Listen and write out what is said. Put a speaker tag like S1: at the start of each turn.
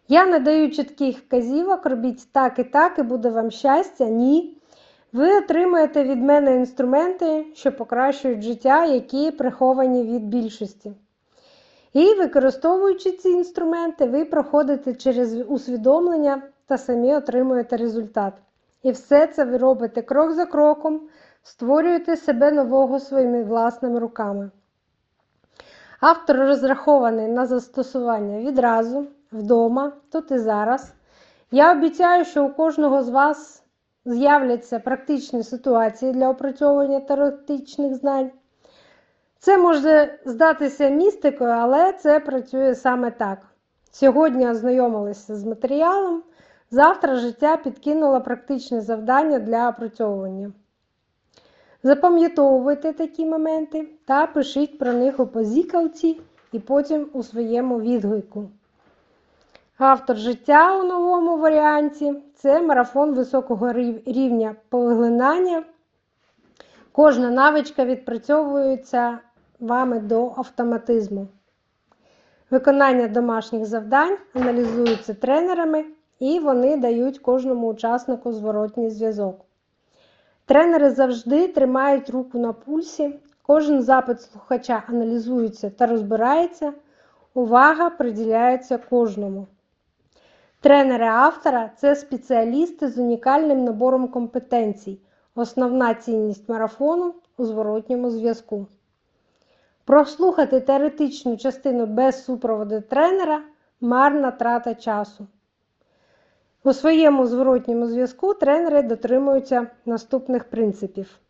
S1: Я не даю чітких вказівок, робіть так і буде вам щастя. Ні. Ви отримаєте від мене інструменти, що покращують життя, які приховані від більшості. І використовуючи ці інструменти, ви проходите через усвідомлення та самі отримуєте результат. І все це ви робите крок за кроком, створюєте себе нового своїми власними руками. Автор розрахований на застосування відразу, вдома, тут і зараз. Я обіцяю, що у кожного з вас з'являться практичні ситуації для опрацьовування теоретичних знань. Це може здатися містикою, але це працює саме так. Сьогодні ознайомилися з матеріалом, завтра життя підкинуло практичне завдання для опрацьовування. Запам'ятовуйте такі моменти та пишіть про них у позікалці і потім у своєму відгуку. Автор життя у новому варіанті – це марафон високого рівня поглинання. Кожна навичка відпрацьовується вами до автоматизму. Виконання домашніх завдань аналізуються тренерами і вони дають кожному учаснику зворотній зв'язок. Тренери завжди тримають руку на пульсі, кожен запит слухача аналізується та розбирається, увага приділяється кожному. Тренери автора – це спеціалісти з унікальним набором компетенцій, основна цінність марафону у зворотньому зв'язку. Прослухати теоретичну частину без супроводу тренера – марна трата часу. У своєму зворотньому зв'язку тренери дотримуються наступних принципів.